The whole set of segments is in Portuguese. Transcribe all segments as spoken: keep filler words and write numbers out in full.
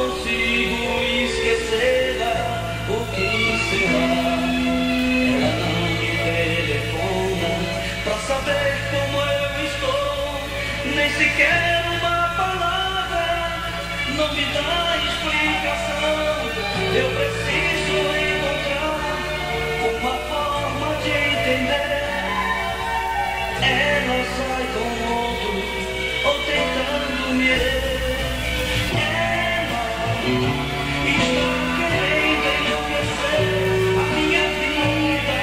consigo esquecê-la. O que será? Ela não me telefona pra saber como eu estou, nem sequer uma palavra, não me dá explicação. Eu preciso encontrar uma forma de entender. Ela sai com outro ou tentando me ela está querendo enlouquecer a minha vida.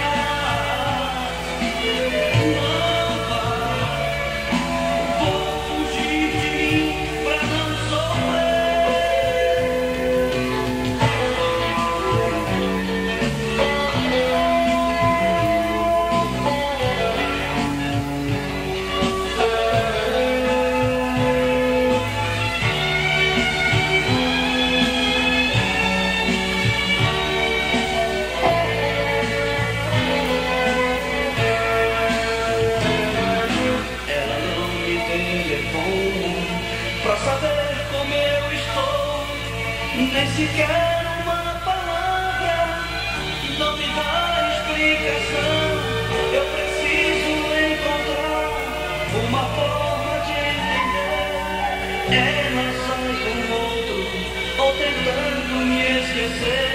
Não vai, vou fugir de mim pra não sofrer. Pra saber como eu estou, nem sequer uma palavra, não me dá explicação. Eu preciso encontrar uma forma de entender. Ela sai com outro ou tentando me esquecer.